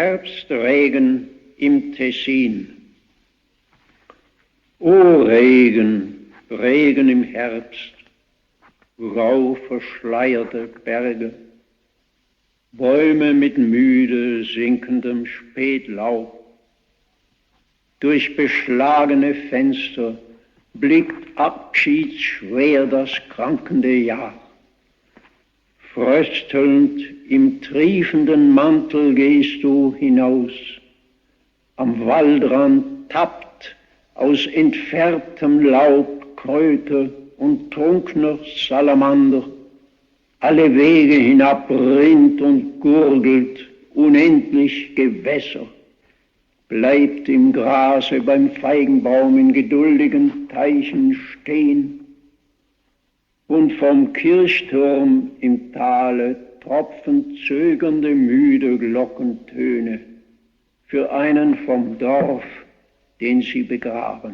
Herbstregen im Tessin. O Regen, Regen im Herbst, grau verschleierte Berge, Bäume mit müde sinkendem Spätlaub. Durch beschlagene Fenster blickt abschiedsschwer das krankende Jahr. Fröstelnd im triefenden Mantel gehst du hinaus. Am Waldrand tappt aus entfärbtem Laub Kröte und trunkner Salamander. Alle Wege hinab rinnt und gurgelt unendlich Gewässer. Bleibt im Grase beim Feigenbaum in geduldigen Teichen stehen. Und vom Kirchturm im Tale tropfen zögernde, müde Glockentöne für einen vom Dorf, den sie begraben.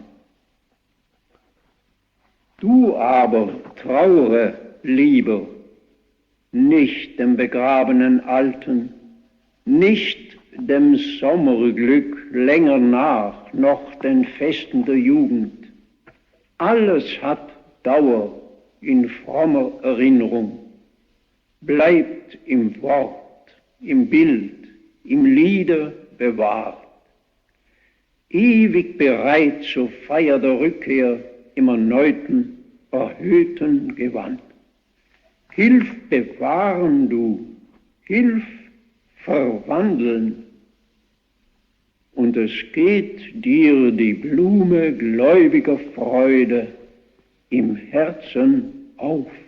Du aber traure lieber, nicht dem begrabenen Alten, nicht dem Sommerglück länger nach, noch den Festen der Jugend. Alles hat Dauer in frommer Erinnerung, bleibt im Wort, im Bild, im Liede bewahrt. Ewig bereit zur Feier der Rückkehr im erneuten, erhöhten Gewand. Hilf bewahren du, hilf verwandeln, und es geht dir die Blume gläubiger Freude im Herzen auf.